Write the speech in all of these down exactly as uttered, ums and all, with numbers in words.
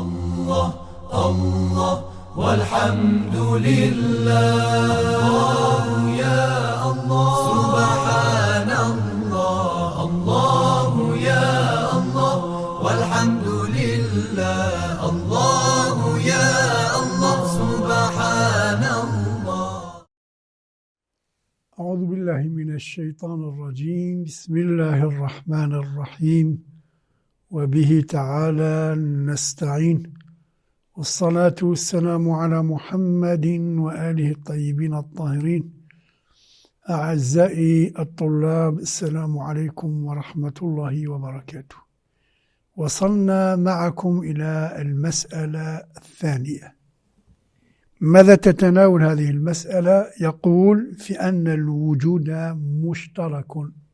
الله الله والحمد لله، الله يا الله سبحان الله، الله يا الله والحمد لله، الله يا الله سبحان الله. أعوذ بالله من الشيطان الرجيم. بسم الله الرحمن الرحيم، وبه تعالى نستعين، والصلاة والسلام على محمد وآله الطيبين الطاهرين. أعزائي الطلاب، السلام عليكم ورحمة الله وبركاته. وصلنا معكم إلى المسألة الثانية. ماذا تتناول هذه المسألة؟ يقول في أن الوجود مشترك.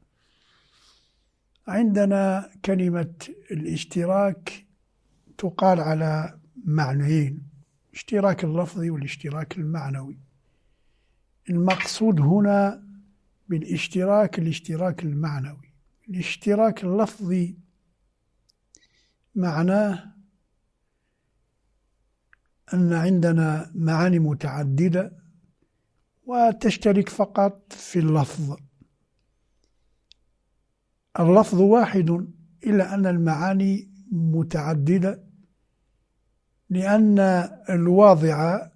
عندنا كلمة الاشتراك تقال على معنيين: اشتراك اللفظي والاشتراك المعنوي. المقصود هنا بالاشتراك الاشتراك المعنوي. الاشتراك اللفظي معناه أن عندنا معاني متعددة وتشترك فقط في اللفظ. اللفظ واحد إلا أن المعاني متعددة، لأن الواضع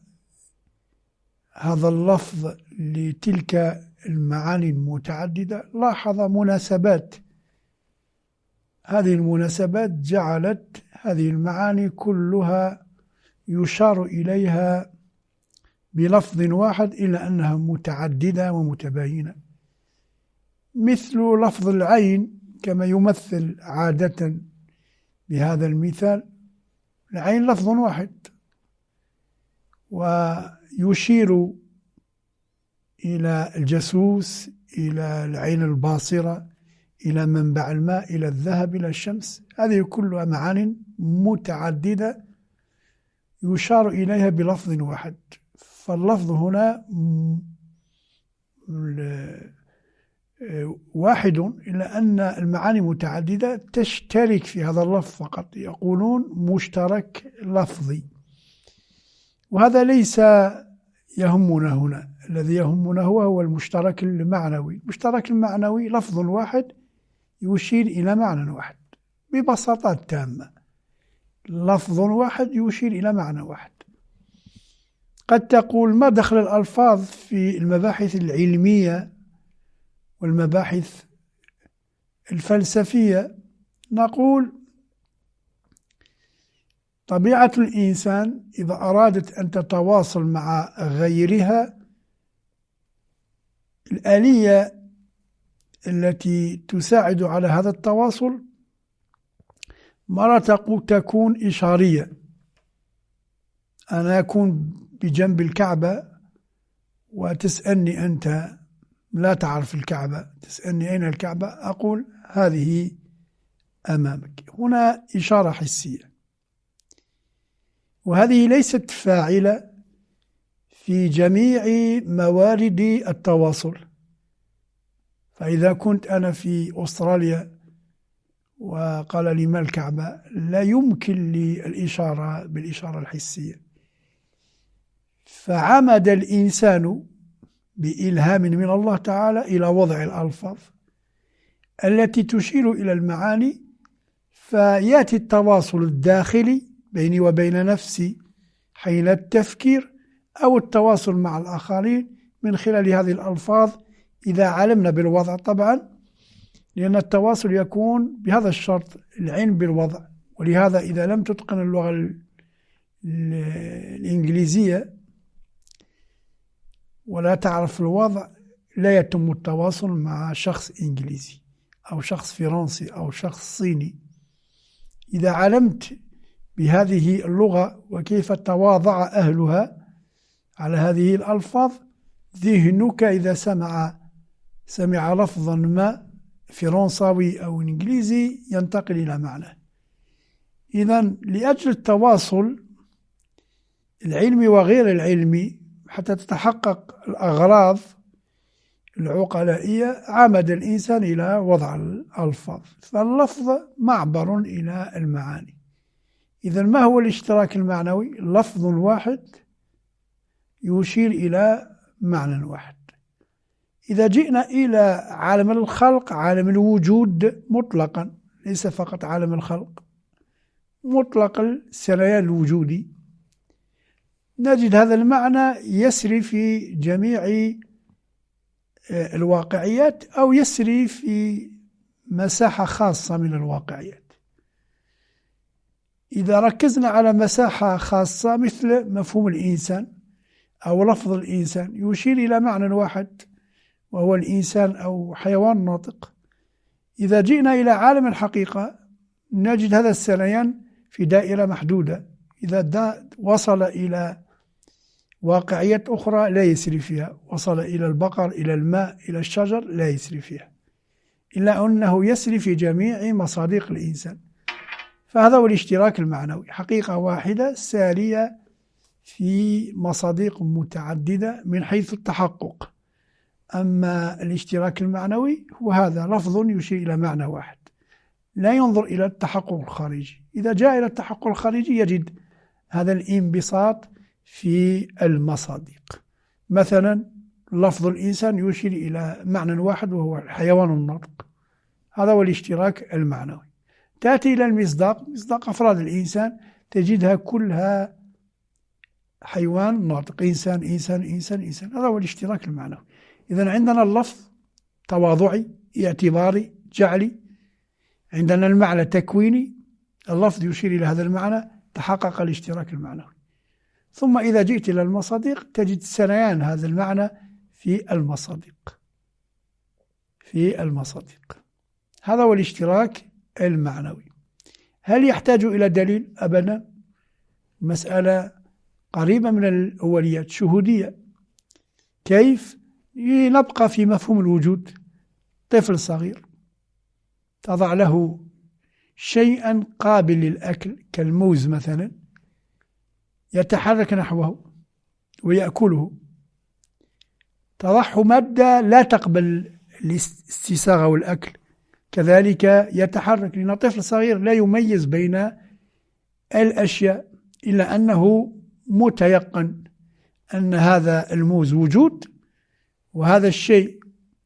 هذا اللفظ لتلك المعاني المتعددة لاحظ مناسبات. هذه المناسبات جعلت هذه المعاني كلها يشار إليها بلفظ واحد إلا أنها متعددة ومتباينة، مثل لفظ العين كما يمثل عادة بهذا المثال. العين لفظ واحد ويشير إلى الجاسوس، إلى العين الباصرة، إلى منبع الماء، إلى الذهب، إلى الشمس. هذه كلها معان متعددة يشار إليها بلفظ واحد. فاللفظ هنا واحد إلا أن المعاني متعددة تشترك في هذا اللفظ فقط، يقولون مشترك لفظي. وهذا ليس يهمنا هنا. الذي يهمنا هو هو المشترك المعنوي. المشترك المعنوي لفظ واحد يشير إلى معنى واحد ببساطة تامة. لفظ واحد يشير إلى معنى واحد. قد تقول: ما دخل الألفاظ في المباحث العلمية والمباحث الفلسفية؟ نقول: طبيعة الإنسان إذا أرادت أن تتواصل مع غيرها، الآلية التي تساعد على هذا التواصل مرة تكون إشارية. أنا أكون بجنب الكعبة وتسألني أنت لا تعرف الكعبة، تسألني أين الكعبة، أقول هذه أمامك. هنا إشارة حسية، وهذه ليست فاعلة في جميع موارد التواصل. فإذا كنت أنا في أستراليا وقال لي ما الكعبة، لا يمكن لي الإشارة بالإشارة الحسية. فعمد الإنسان بإلهام من الله تعالى إلى وضع الألفاظ التي تشير إلى المعاني، فيأتي التواصل الداخلي بيني وبين نفسي حين التفكير، أو التواصل مع الآخرين من خلال هذه الألفاظ إذا علمنا بالوضع طبعا، لأن التواصل يكون بهذا الشرط: العلم بالوضع. ولهذا إذا لم تتقن اللغة الإنجليزية ولا تعرف الوضع، لا يتم التواصل مع شخص إنجليزي أو شخص فرنسي أو شخص صيني. إذا علمت بهذه اللغة وكيف تواضع أهلها على هذه الألفاظ، ذهنك إذا سمع سمع لفظا ما فرنساوي أو إنجليزي ينتقل إلى معنى. إذن لأجل التواصل العلمي وغير العلمي حتى تتحقق الأغراض العقلائية، عمد الإنسان إلى وضع الألفاظ. فاللفظ معبر إلى المعاني. إذا ما هو الاشتراك المعنوي؟ لفظ واحد يشير إلى معنى واحد. إذا جئنا إلى عالم الخلق، عالم الوجود مطلقا، ليس فقط عالم الخلق، مطلق السريان الوجودي، نجد هذا المعنى يسري في جميع الواقعيات أو يسري في مساحة خاصة من الواقعيات. إذا ركزنا على مساحة خاصة مثل مفهوم الإنسان أو لفظ الإنسان يشير إلى معنى واحد وهو الإنسان أو حيوان ناطق، إذا جئنا إلى عالم الحقيقة نجد هذا السريان في دائرة محدودة، إذا وصل إلى واقعية أخرى لا يسري فيها، وصل إلى البقر، إلى الماء، إلى الشجر، لا يسري فيها، إلا أنه يسري في جميع مصادق الإنسان. فهذا هو الاشتراك المعنوي، حقيقة واحدة سارية في مصادق متعددة من حيث التحقق. أما الاشتراك المعنوي هو هذا لفظ يشير إلى معنى واحد، لا ينظر إلى التحقق الخارجي. إذا جاء إلى التحقق الخارجي يجد هذا الانبساط في المصادق. مثلا لفظ الإنسان يشير إلى معنى واحد وهو الحيوان الناطق، هذا هو الاشتراك المعنوي. تأتي إلى المصداق، مصداق أفراد الإنسان تجدها كلها حيوان ناطق، إنسان إنسان إنسان إنسان، هذا هو الاشتراك المعنوي. إذن عندنا اللفظ تواضعي، اعتباري، جعلي، عندنا المعنى تكويني، اللفظ يشير إلى هذا المعنى، تحقق الاشتراك المعنوي. ثم إذا جئت إلى المصادق تجد سريان هذا المعنى في المصادق في المصادق هذا هو الاشتراك المعنوي. هل يحتاج إلى دليل؟ أبدا، مسألة قريبة من الأوليات، شهودية. كيف؟ نبقى في مفهوم الوجود. طفل صغير تضع له شيئا قابل للأكل كالموز مثلا، يتحرك نحوه ويأكله، تضعه مادة لا تقبل الاستساغة والأكل، كذلك يتحرك، لأن طفل صغير لا يميز بين الأشياء إلا أنه متيقن أن هذا الموز وجود وهذا الشيء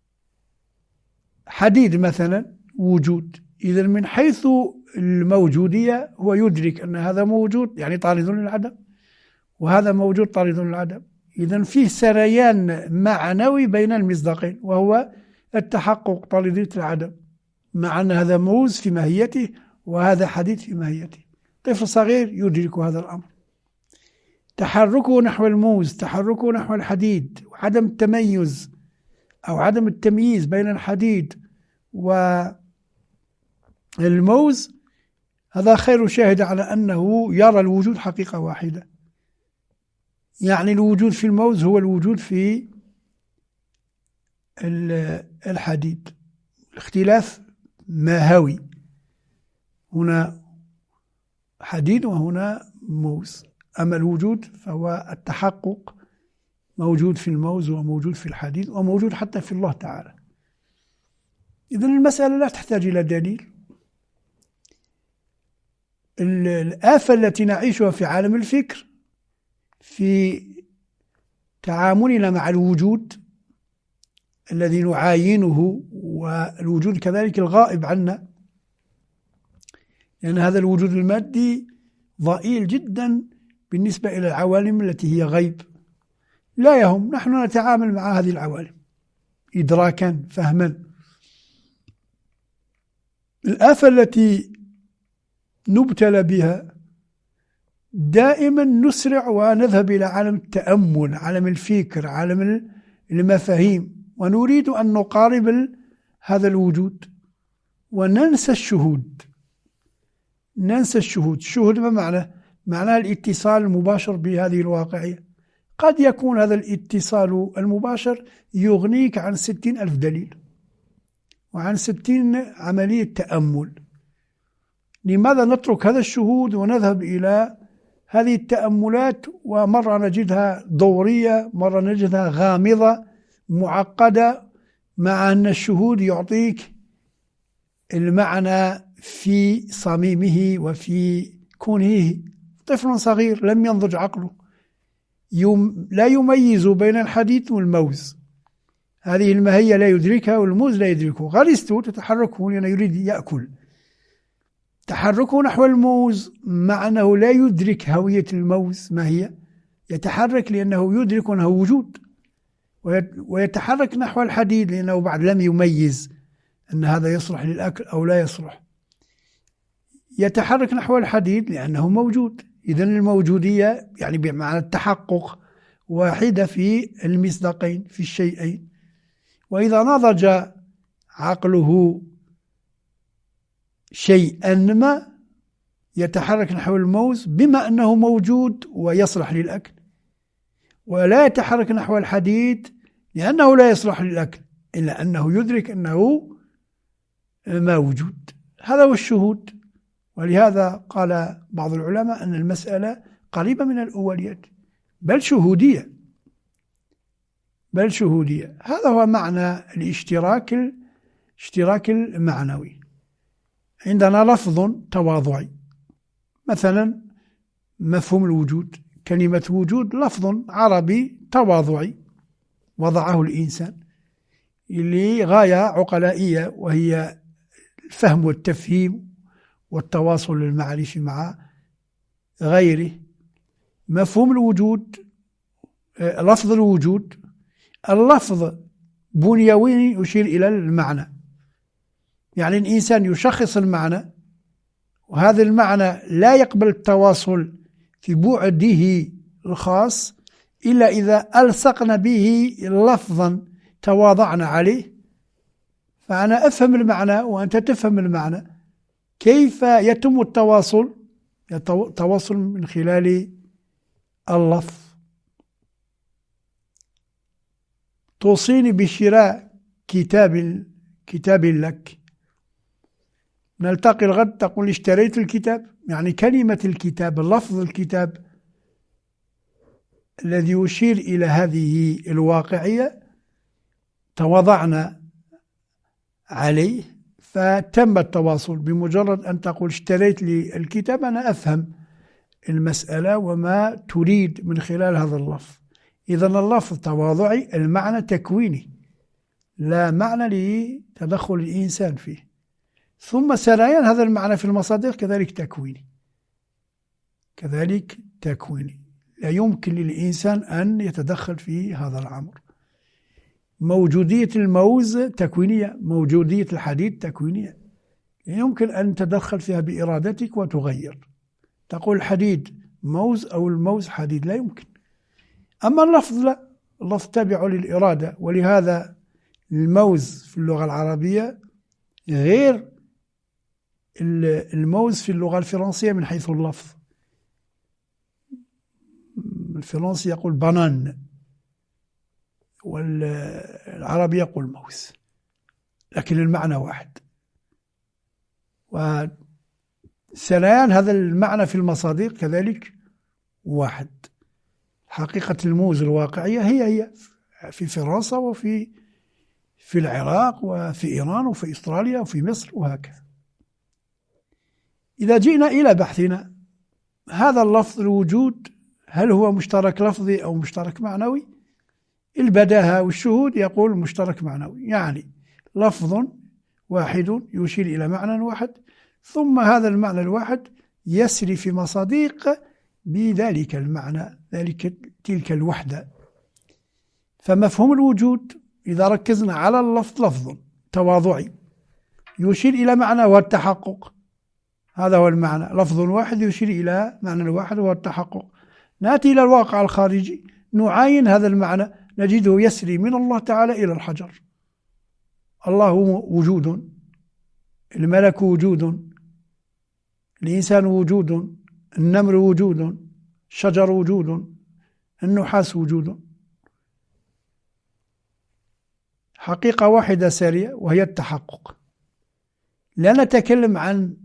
حديد مثلا وجود. إذا من حيث الموجودية هو يدرك أن هذا موجود يعني طارد للعدم، وهذا موجود طارد للعدم. إذا فيه سريان معنوي بين المصداقين وهو التحقق طاردية العدم، مع أن هذا موز في ماهيته وهذا حديد في ماهيته. طفل صغير يدرك هذا الأمر. تحركه نحو الموز، تحركه نحو الحديد، وعدم التميز أو عدم التمييز بين الحديد والموز، هذا خير شاهد على أنه يرى الوجود حقيقة واحدة. يعني الوجود في الموز هو الوجود في الحديد، الاختلاف ماهوي، هنا حديد وهنا موز. أما الوجود فهو التحقق، موجود في الموز وموجود في الحديد وموجود حتى في الله تعالى. إذن المسألة لا تحتاج إلى دليل. الآفة التي نعيشها في عالم الفكر في تعاملنا مع الوجود الذي نعاينه، والوجود كذلك الغائب عنا، لأن هذا الوجود المادي ضئيل جدا بالنسبة إلى العوالم التي هي غيب، لا يهم، نحن نتعامل مع هذه العوالم إدراكا فهما. الآفة التي نبتلى بها دائما نسرع ونذهب إلى عالم التأمل، عالم الفكر، عالم المفاهيم، ونريد أن نقارب هذا الوجود وننسى الشهود. ننسى الشهود. الشهود ما معنى؟ معناه الاتصال المباشر بهذه الواقعية. قد يكون هذا الاتصال المباشر يغنيك عن ستين ألف دليل وعن ستين عملية تأمل. لماذا نترك هذا الشهود ونذهب إلى هذه التأملات، ومرة نجدها دورية، مرة نجدها غامضة معقدة، مع أن الشهود يعطيك المعنى في صميمه وفي كونه طفل صغير لم ينضج عقله، يم لا يميز بين الحديد والموز، هذه المهية لا يدركها والموز لا يدركه. غريزته تتحركه لأنه يريد يأكل، تحركه نحو الموز مع أنه لا يدرك هوية الموز ما هي، يتحرك لأنه يدرك أنه وجود، ويتحرك نحو الحديد لأنه بعد لم يميز أن هذا يصلح للأكل أو لا يصلح. يتحرك نحو الحديد لأنه موجود. إذن الموجودية يعني بمعنى التحقق واحدة في المصداقين في الشيئين. وإذا نضج عقله شيئا ما يتحرك نحو الموز بما أنه موجود ويصلح للأكل، ولا يتحرك نحو الحديد لأنه لا يصلح للأكل إلا أنه يدرك أنه ما وجود. هذا هو الشهود. ولهذا قال بعض العلماء أن المسألة قريبة من الأوليات، بل شهودية بل شهودية. هذا هو معنى الاشتراك الاشتراك المعنوي. عندنا لفظ تواضعي، مثلا مفهوم الوجود، كلمة وجود لفظ عربي تواضعي وضعه الإنسان لغاية عقلائية، وهي الفهم والتفهيم والتواصل المعرفي مع غيره. مفهوم الوجود، لفظ الوجود، اللفظ بنيوي يشير إلى المعنى، يعني الإنسان يشخص المعنى، وهذا المعنى لا يقبل التواصل في بعده الخاص إلا إذا ألصقنا به لفظا تواضعنا عليه. فأنا أفهم المعنى وأنت تفهم المعنى. كيف يتم التواصل؟ التواصل من خلال اللفظ. توصيني بشراء كتاب كتاب لك، نلتقي الغد تقول اشتريت الكتاب، يعني كلمة الكتاب، لفظ الكتاب الذي يشير إلى هذه الواقعية تواضعنا عليه فتم التواصل. بمجرد أن تقول اشتريت لي الكتاب أنا أفهم المسألة وما تريد من خلال هذا اللفظ. إذن اللفظ تواضعي، المعنى تكويني، لا معنى لتدخل الإنسان فيه. ثم سريان هذا المعنى في المصادر كذلك تكويني كذلك تكويني لا يمكن للإنسان أن يتدخل في هذا الأمر. موجودية الموز تكوينية، موجودية الحديد تكوينية، لا يمكن أن تدخل فيها بإرادتك وتغير، تقول الحديد موز أو الموز حديد، لا يمكن. أما اللفظ لا، اللفظ تابع للإرادة. ولهذا الموز في اللغة العربية غير الموز في اللغة الفرنسية من حيث اللفظ. الفرنسي يقول بانان والعربي يقول موز، لكن المعنى واحد. وسريان هذا المعنى في المصادر كذلك واحد. حقيقة الموز الواقعية هي هي في فرنسا وفي في العراق وفي إيران وفي إستراليا وفي مصر وهكذا. إذا جئنا إلى بحثنا، هذا اللفظ الوجود هل هو مشترك لفظي أو مشترك معنوي؟ البداهة والشهود يقول مشترك معنوي، يعني لفظ واحد يشير إلى معنى واحد، ثم هذا المعنى الواحد يسري في مصادق بذلك المعنى، ذلك تلك الوحدة. فمفهوم الوجود إذا ركزنا على اللفظ لفظ تواضعي يشير إلى معنى وهو التحقق، هذا هو المعنى، لفظ واحد يشير إلى معنى واحد وهو التحقق. نأتي إلى الواقع الخارجي نعاين هذا المعنى نجده يسري من الله تعالى إلى الحجر. الله وجود، الملك وجود، الإنسان وجود، النمر وجود، الشجر وجود، النحاس وجود. حقيقة واحدة سارية وهي التحقق. لا نتكلم عن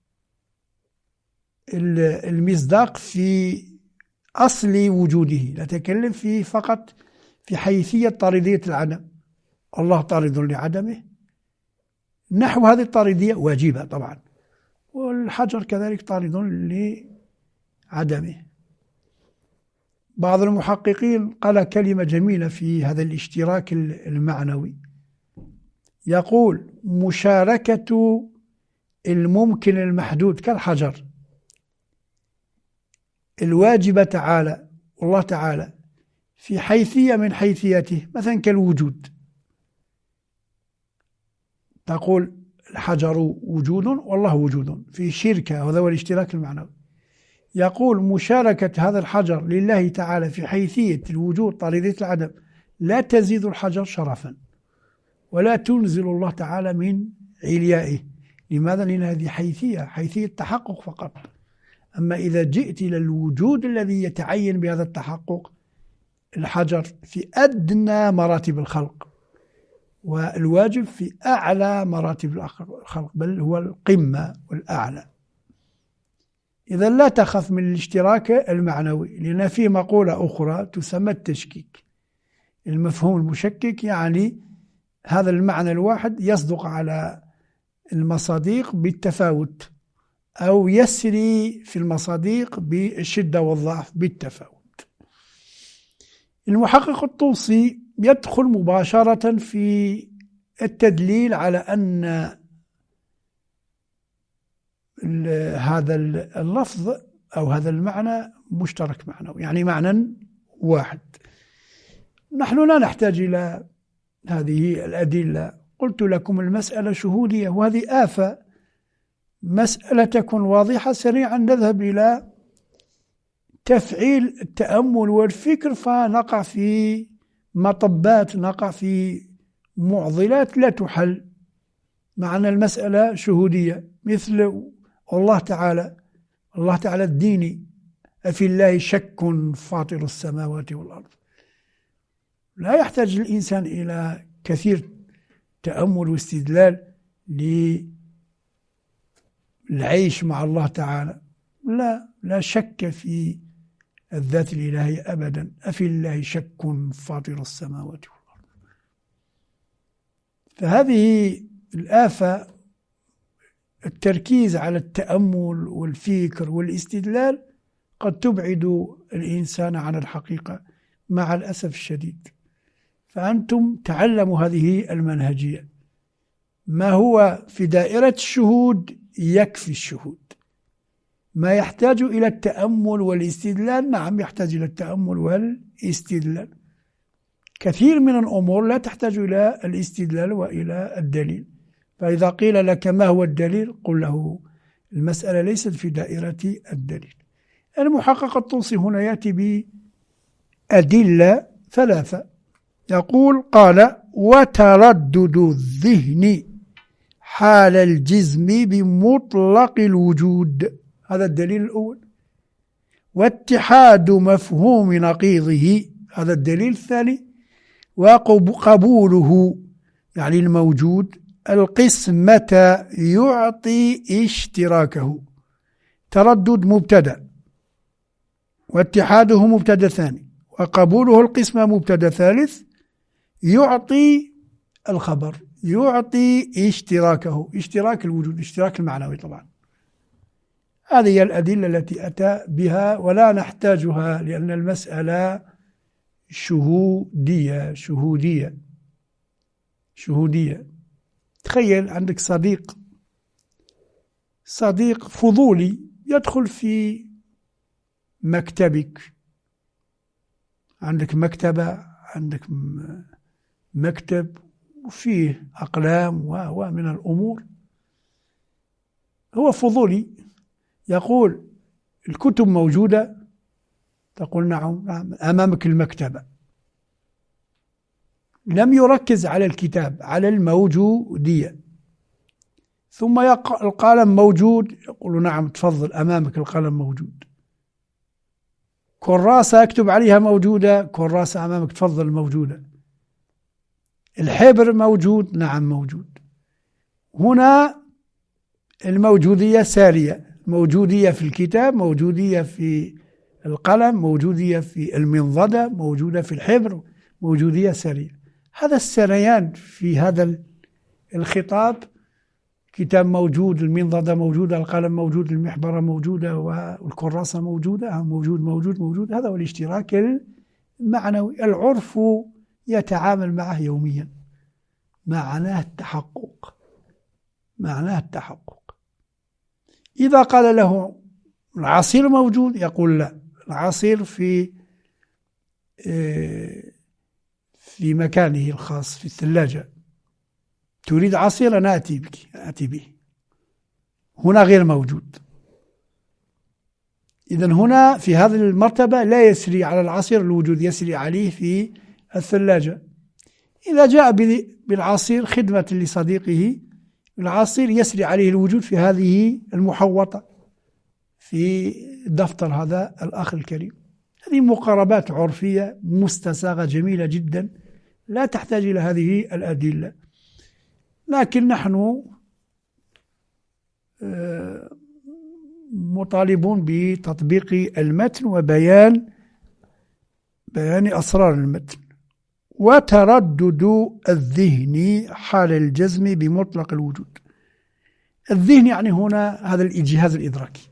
المصداق في أصل وجوده، نتكلم فيه فقط في حيثية طاردية العدم. الله طارد لعدمه، نحو هذه الطاردية واجبة طبعا، والحجر كذلك طارد لعدمه. بعض المحققين قال كلمة جميلة في هذا الاشتراك المعنوي، يقول مشاركة الممكن المحدود كالحجر الواجب تعالى والله تعالى في حيثية من حيثياته، مثلا كالوجود، تقول الحجر وجود والله وجود، في شركة، وهذا هو الاشتراك المعنوي. يقول مشاركة هذا الحجر لله تعالى في حيثية الوجود طاردية العدم لا تزيد الحجر شرفا ولا تنزل الله تعالى من عليائه. لماذا؟ لأن هذه حيثية حيثية تحقق فقط. أما إذا جئت إلى الوجود الذي يتعين بهذا التحقق، الحجر في أدنى مراتب الخلق، والواجب في أعلى مراتب الخلق، بل هو القمة والأعلى. إذا لا تخف من الاشتراك المعنوي، لأن في مقولة أخرى تسمى التشكيك. المفهوم المشكك يعني هذا المعنى الواحد يصدق على المصادق بالتفاوت، أو يسري في المصادق بالشدة والضعف بالتفاوت. المحقق الطوسي يدخل مباشرة في التدليل على أن هذا اللفظ أو هذا المعنى مشترك معنوي، يعني معنى واحد. نحن لا نحتاج إلى هذه الأدلة. قلت لكم المسألة شهودية، وهذه آفة. مسألة تكون واضحة سريعا نذهب إلى تفعيل التأمل والفكر، فنقع في مطبات، نقع في معضلات لا تحل. معنى المسألة شهودية، مثل الله تعالى الله تعالى الديني، أفي الله شك فاطر السماوات والأرض. لا يحتاج الإنسان إلى كثير تأمل واستدلال للعيش مع الله تعالى. لا لا شك في الذات الإلهية أبدا. أفي الله شك فاطر السماوات والأرض. فهذه الآفة، التركيز على التأمل والفكر والاستدلال، قد تبعد الإنسان عن الحقيقة مع الأسف الشديد. فأنتم تعلموا هذه المنهجية. ما هو في دائرة الشهود يكفي الشهود. ما يحتاج إلى التأمل والاستدلال، نعم يحتاج إلى التأمل والاستدلال. كثير من الأمور لا تحتاج إلى الاستدلال وإلى الدليل. فإذا قيل لك ما هو الدليل، قل له المسألة ليست في دائرة الدليل. المحقق الطوسي هنا يأتي بأدلة ثلاثة. يقول قال وتردد الذهن حال الجزم بمطلق الوجود، هذا الدليل الأول. واتحاد مفهوم نقيضه، هذا الدليل الثاني. وقبوله يعني الموجود القسمة يعطي اشتراكه. تردد مبتدأ، واتحاده مبتدأ ثاني، وقبوله القسمة مبتدأ ثالث، يعطي الخبر، يعطي اشتراكه، اشتراك الوجود، اشتراك المعنوي طبعا. هذه هي الأدلة التي أتى بها ولا نحتاجها، لأن المسألة شهودية شهودية شهودية. تخيل عندك صديق صديق فضولي يدخل في مكتبك، عندك مكتبة، عندك مكتب وفيه أقلام ومن الأمور. هو فضولي يقول الكتب موجودة، تقول نعم أمامك المكتبة. لم يركز على الكتاب، على الموجودية. ثم القلم موجود، يقول نعم تفضل أمامك القلم موجود. كراسة أكتب عليها موجودة، كراسة أمامك تفضل موجودة. الحبر موجود، نعم موجود. هنا الموجودية سارية، موجودية في الكتاب، موجودية في القلم، موجودية في المنضدة، موجودة في الحبر، موجودية سارية. هذا السريان في هذا الخطاب الكتاب موجود، المنضدة موجودة، القلم موجود، المحبرة موجودة، والكراسة موجودة، موجود موجود موجود. هذا هو الاشتراك المعنوي. العرف يتعامل معه يوميا، معناه التحقق، معناه التحقق. إذا قال له العصير موجود يقول لا، العصير في في مكانه الخاص في الثلاجة. تريد عصير؟ أنا أتي بك أتي به، هنا غير موجود. إذن هنا في هذه المرتبة لا يسري على العصير الوجود، يسري عليه في الثلاجة. إذا جاء بالعصير خدمة لصديقه، العصير يسري عليه الوجود في هذه المحوطة في دفتر هذا الأخ الكريم. هذه مقاربات عرفية مستساغة جميلة جدا، لا تحتاج إلى هذه الأدلة. لكن نحن مطالبون بتطبيق المتن وبيان بيان أسرار المتن. وتردد الذهن حال الجزم بمطلق الوجود. الذهن يعني هنا هذا الجهاز الإدراكي،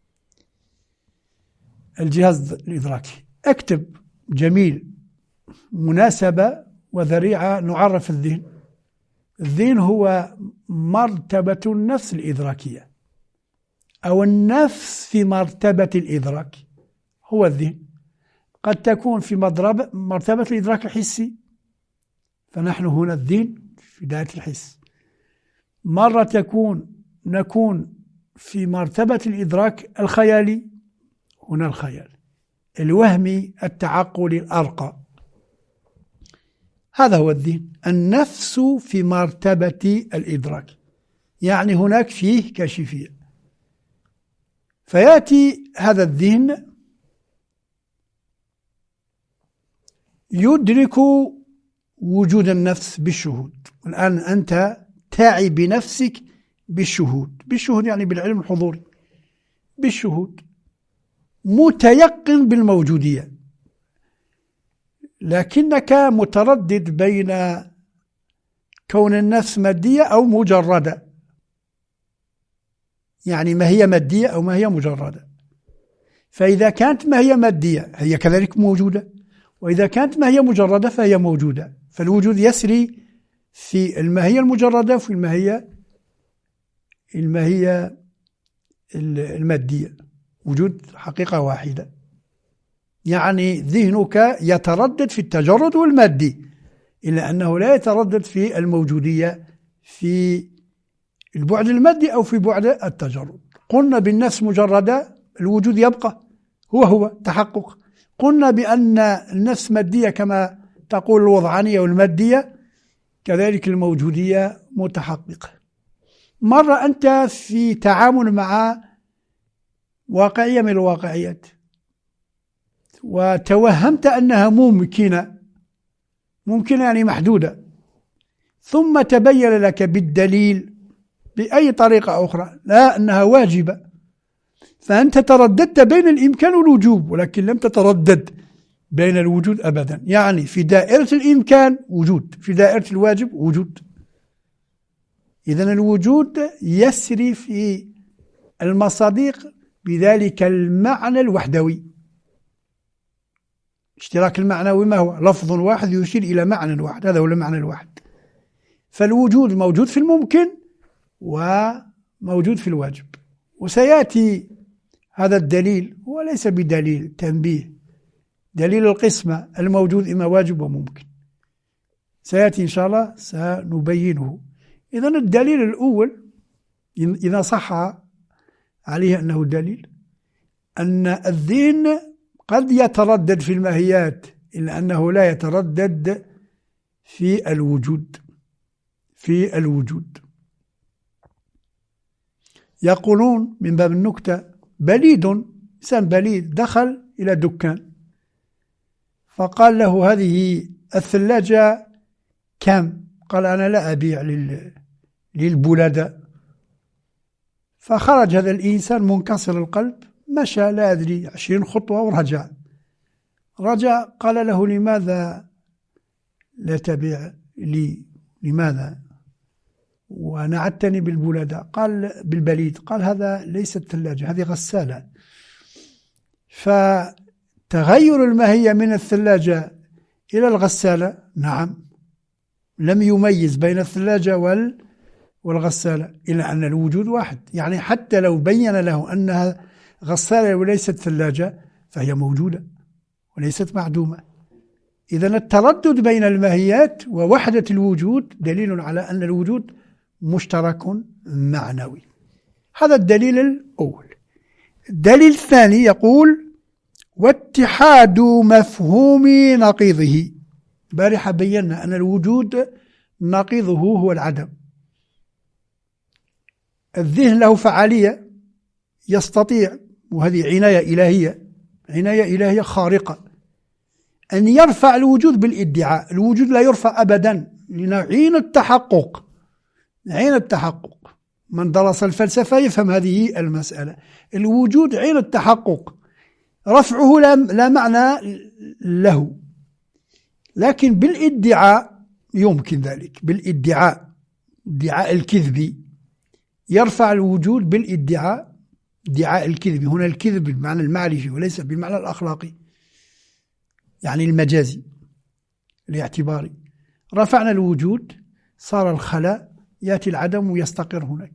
الجهاز الإدراكي. اكتب جميل مناسبة وذريعة نعرف الذهن. الذهن هو مرتبة النفس الإدراكية، أو النفس في مرتبة الإدراك، هو الذهن. قد تكون في مرتبة الإدراك الحسي، فنحن هنا الذهن في بداية الحس. مرة تكون نكون في مرتبة الإدراك الخيالي، هنا الخيال الوهمي التعقلي الأرقى، هذا هو الذهن. النفس في مرتبة الإدراك، يعني هناك فيه كشفية. فيأتي هذا الذهن يدرك وجود النفس بالشهود. الآن أنت تعي بنفسك بالشهود، بالشهود يعني بالعلم الحضوري، بالشهود، متيقن بالموجودية، لكنك متردد بين كون النفس مادية أو مجردة، يعني ما هي مادية أو ما هي مجردة. فإذا كانت ما هي مادية هي كذلك موجودة، وإذا كانت ما هي مجردة فهي موجودة. فالوجود يسري في الماهية المجردة وفي الماهية الماهية المادية، وجود حقيقة واحدة. يعني ذهنك يتردد في التجرد والمادي، إلا أنه لا يتردد في الموجودية في البعد المادي أو في بعد التجرد. قلنا بالنفس مجردة، الوجود يبقى هو هو تحقق. قلنا بأن النفس مادية كما تقول الوضعانية والمادية، كذلك الموجودية متحققة. مرة أنت في تعامل مع واقعية من الواقعيات وتوهمت أنها ممكنة، ممكنة يعني محدودة، ثم تبين لك بالدليل بأي طريقة أخرى لا أنها واجبة، فأنت ترددت بين الإمكان والوجوب، ولكن لم تتردد بين الوجود أبدا. يعني في دائرة الإمكان وجود، في دائرة الواجب وجود. إذن الوجود يسري في المصادق بذلك المعنى الوحدوي. اشتراك المعنوي ما هو؟ لفظ واحد يشير إلى معنى واحد، هذا هو المعنى الواحد. فالوجود موجود في الممكن وموجود في الواجب. وسيأتي هذا الدليل، هو ليس بدليل تنبيه، دليل القسمة، الموجود إما واجب وممكن، سيأتي إن شاء الله سنبينه. إذن الدليل الأول إذا صح عليه أنه دليل، أن الذهن قد يتردد في الماهيات إلا أنه لا يتردد في الوجود، في الوجود. يقولون من باب النكتة: بليد، إنسان بليد دخل إلى دكان فقال له: هذه الثلاجة كم؟ قال: أنا لا أبيع للبلداء. فخرج هذا الإنسان منكسر القلب، مشى لا أدري عشرين خطوة ورجع. رجع قال له: لماذا لا تبيع لي؟ لماذا؟ ونعتني بالبلدة، قال بالبليد، قال هذا ليست ثلاجة، هذه غسالة. فتغير الماهية من الثلاجة إلى الغسالة نعم لم يميز بين الثلاجة والغسالة، إلا أن الوجود واحد. يعني حتى لو بين له أنها غسالة وليست ثلاجة فهي موجودة وليست معدومة. إذن التردد بين الماهيات ووحدة الوجود دليل على أن الوجود مشترك معنوي. هذا الدليل الأول. الدليل الثاني يقول واتحاد مفهوم نقيضه. بارحة بينا أن الوجود نقيضه هو العدم. الذهن له فعالية، يستطيع، وهذه عناية إلهية، عناية إلهية خارقة، أن يرفع الوجود بالادعاء. الوجود لا يرفع أبدا، لأنه عين التحقق، عين التحقق. من درس الفلسفة يفهم هذه المسألة. الوجود عين التحقق، رفعه لا, لا معنى له، لكن بالادعاء يمكن ذلك. بالادعاء، ادعاء الكذب، يرفع الوجود بالادعاء، ادعاء الكذب. هنا الكذب بالمعنى المعرفي وليس بالمعنى الأخلاقي، يعني المجازي الاعتباري. رفعنا الوجود، صار الخلاء، يأتي العدم ويستقر هناك.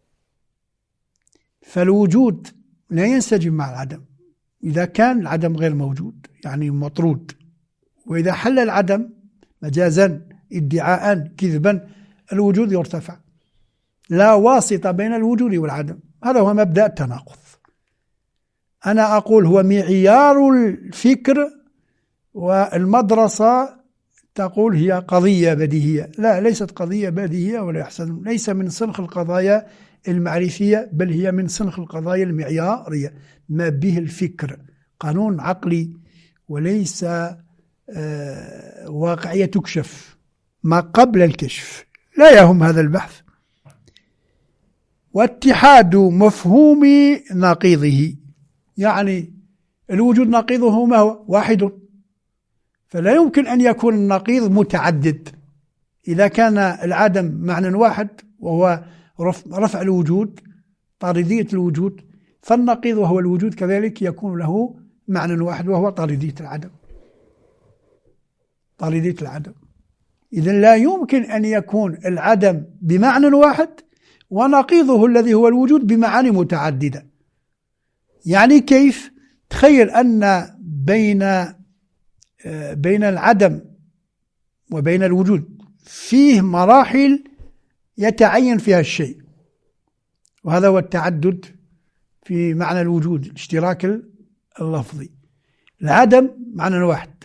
فالوجود لا ينسجم مع العدم. إذا كان العدم غير موجود يعني مطرود، وإذا حل العدم مجازا ادعاء كذبا الوجود يرتفع. لا واسطة بين الوجود والعدم. هذا هو مبدأ التناقض. أنا أقول هو معيار الفكر، والمدرسة تقول هي قضية بديهية. لا، ليست قضية بديهية ولا يحسن، ليس من صنخ القضايا المعرفية، بل هي من صنخ القضايا المعيارية، ما به الفكر، قانون عقلي وليس آه واقعية تكشف، ما قبل الكشف لا يهم هذا البحث. واتحاد مفهوم نقيضه، يعني الوجود نقيضه ما هو؟ واحد. فلا يمكن أن يكون النقيض متعدد. إذا كان العدم معنى واحد وهو رفع الوجود، طاردية الوجود، فالنقيض وهو الوجود كذلك يكون له معنى واحد وهو طاردية العدم. طاردية العدم. إذن لا يمكن أن يكون العدم بمعنى واحد ونقيضه الذي هو الوجود بمعاني متعددة. يعني كيف؟ تخيل أن بين بين العدم وبين الوجود فيه مراحل يتعين فيها الشيء، وهذا هو التعدد في معنى الوجود، الاشتراك اللفظي. العدم معنى واحد،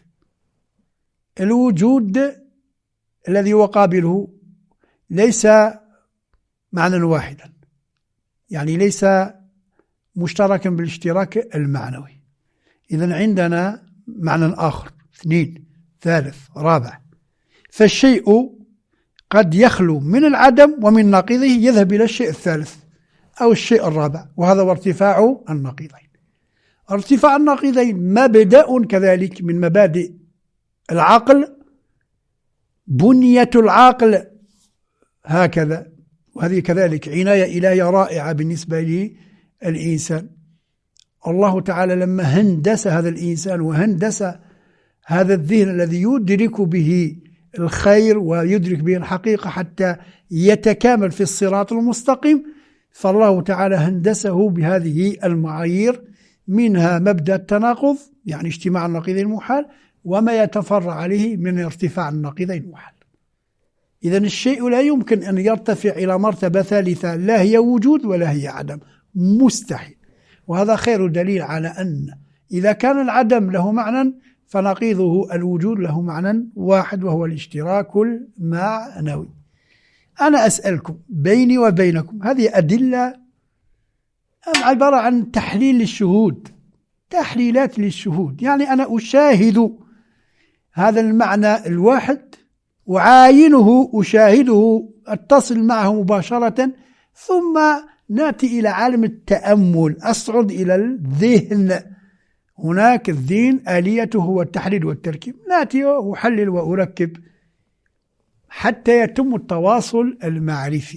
الوجود الذي هو قابله ليس معنى واحدا، يعني ليس مشتركا بالاشتراك المعنوي. إذن عندنا معنى آخر، اثنين، ثالث، رابع. فالشيء قد يخلو من العدم ومن نقيضه يذهب إلى الشيء الثالث أو الشيء الرابع، وهذا هو ارتفاع النقيضين. ارتفاع النقيضين مبدأ كذلك من مبادئ العقل، بنية العقل هكذا، وهذه كذلك عناية إلهية رائعة بالنسبة للإنسان. الله تعالى لما هندس هذا الإنسان وهندس هذا الذهن الذي يدرك به الخير ويدرك به الحقيقة حتى يتكامل في الصراط المستقيم، فالله تعالى هندسه بهذه المعايير، منها مبدأ التناقض يعني اجتماع النقيضين محال، وما يتفرع عليه من ارتفاع النقيضين محال. إذن الشيء لا يمكن أن يرتفع إلى مرتبة ثالثة، لا هي وجود ولا هي عدم، مستحيل. وهذا خير دليل على أن إذا كان العدم له معنى فنقيضه الوجود له معنى واحد وهو الاشتراك المعنوي. أنا أسألكم بيني وبينكم، هذه أدلة أم عبارة عن تحليل للشهود، تحليلات للشهود؟ يعني أنا أشاهد هذا المعنى الواحد، أعاينه، أشاهده، أتصل معه مباشرة، ثم نأتي إلى عالم التأمل، أصعد إلى الذهن. هناك الذهن آليته هو التحليل والتركيب، نأتي وأحلل وأركب حتى يتم التواصل المعرفي.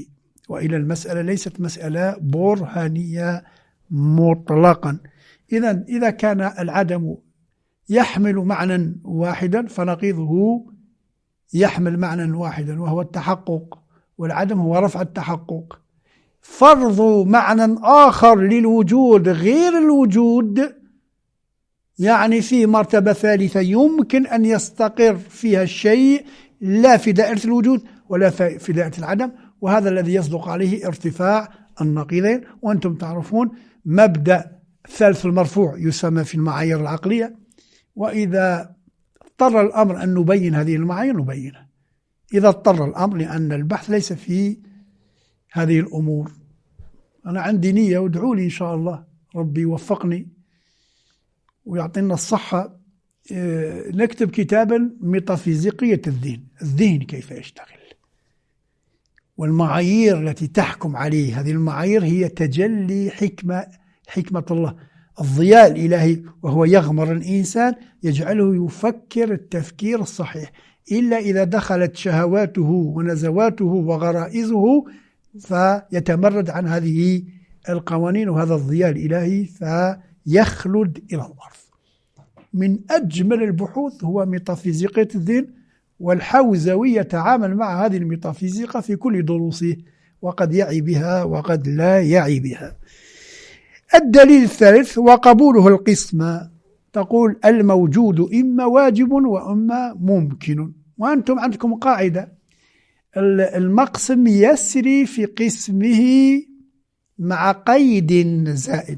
وإلى المسألة ليست مسألة برهانية مطلقا. إذا إذا كان العدم يحمل معنى واحدا فنقيضه يحمل معنى واحدا وهو التحقق، والعدم هو رفع التحقق. فرض معنى آخر للوجود غير الوجود يعني في مرتبة ثالثة يمكن أن يستقر فيها الشيء لا في دائرة الوجود ولا في دائرة العدم، وهذا الذي يصدق عليه ارتفاع النقيضين. وأنتم تعرفون مبدأ الثالث المرفوع يسمى في المعايير العقلية، وإذا اضطر الأمر أن نبين هذه المعايير نبينها، إذا اضطر الأمر، لأن البحث ليس في هذه الأمور. أنا عندي نية وادعوا لي إن شاء الله ربي يوفقني ويعطينا الصحة، نكتب كتابا ميتافيزيقية الذهن، الذهن كيف يشتغل والمعايير التي تحكم عليه. هذه المعايير هي تجلي حكمة حكمة الله، الضياء الإلهي، وهو يغمر الإنسان يجعله يفكر التفكير الصحيح، إلا إذا دخلت شهواته ونزواته وغرائزه فيتمرد عن هذه القوانين وهذا الضياء الإلهي فيخلد إلى الأرض. من أجمل البحوث هو ميتافيزيقية الذهن، والحوزوي يتعامل مع هذه الميتافيزيقا في كل دروسه، وقد يعي بها وقد لا يعي بها. الدليل الثالث وقبوله القسمة، تقول الموجود إما واجب وإما ممكن. وأنتم عندكم قاعدة، المقسم يسري في قسمه مع قيد زائد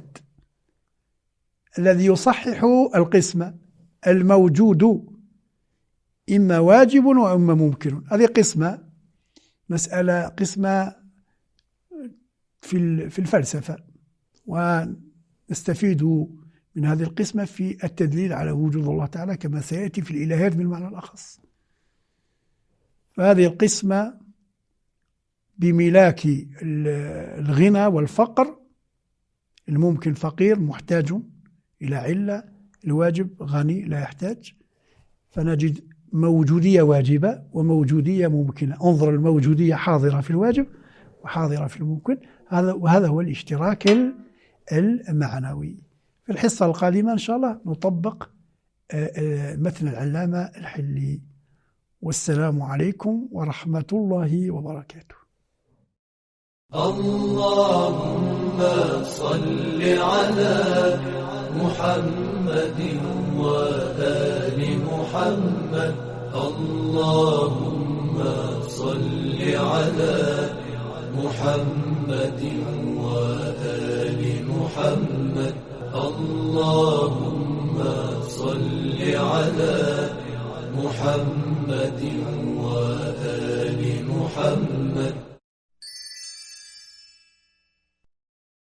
الذي يصحح القسمة. الموجود إما واجب وإما ممكن، هذه قسمة، مسألة قسمة في في الفلسفة، ونستفيد من هذه القسمة في التدليل على وجود الله تعالى كما سيأتي في الإلهيات بالمعنى الأخص. فهذه القسمة بملاك الغنى والفقر، الممكن فقير محتاج إلى علة، الواجب غني لا يحتاج، فنجد موجودية واجبة وموجودية ممكنة. انظر، الموجودية حاضرة في الواجب وحاضرة في الممكن، هذا وهذا هو الاشتراك المعنوي. في الحصة القادمة إن شاء الله نطبق متن العلامة الحلي. والسلام عليكم ورحمة الله وبركاته. اللهم صل على محمد وآل محمد. اللهم صل على محمد وآل محمد. اللهم صل على محمد وآل محمد.